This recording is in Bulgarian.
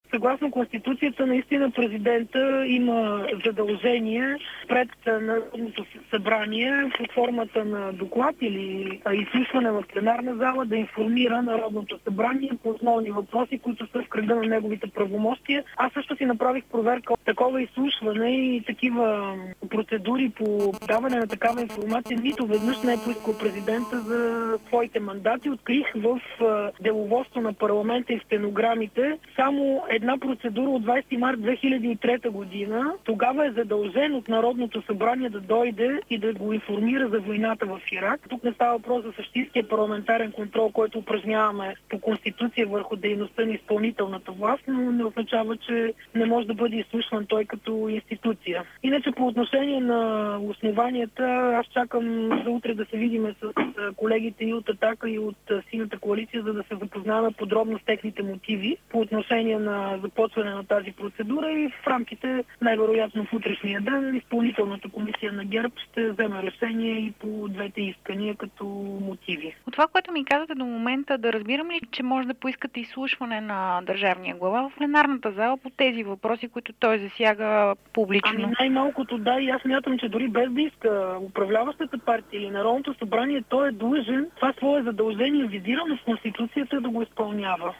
Съгласно Конституцията, наистина президента има задължение пред Народното събрание под формата на доклад или изслушване в пленарна зала да информира Народното събрание по основни въпроси, които са в кръга на неговите правомощия. Аз също си направих проверка от такова изслушване и такива процедури по даване на такава информация нито веднъж не е поискал президента за своите мандати. Открих в деловодство на парламента и в стенограмите само една процедура от 20 март 2003 година. Тогава е задължен от Народното събрание да дойде и да го информира за войната в Ирак. Тук не става въпрос за същинския парламентарен контрол, който упражняваме по Конституция върху дейността на изпълнителната власт, но не означава, че не може да бъде изслушван той като институция. Иначе по отношение на основанията, аз чакам за утре да се видим с колегите и от Атака, и от Синята коалиция, за да се запознаваме подробно с техните мотиви по отношение на започване на тази процедура и в рамките, най-вероятно в утрешния ден, изпълнителната комисия на ГЕРБ ще вземе решение и по двете искания като мотиви. От това, което ми казвате до момента, да разбирам ли, че може да поискате изслушване на държавния глава в пленарната зала по тези въпроси, които той засяга публично? Ами най-малкото да, и аз смятам, че дори без да иска управляващата партия или Народното събрание, той е длъжен това свое задължение, визирано в Конституцията, да го изпълнява.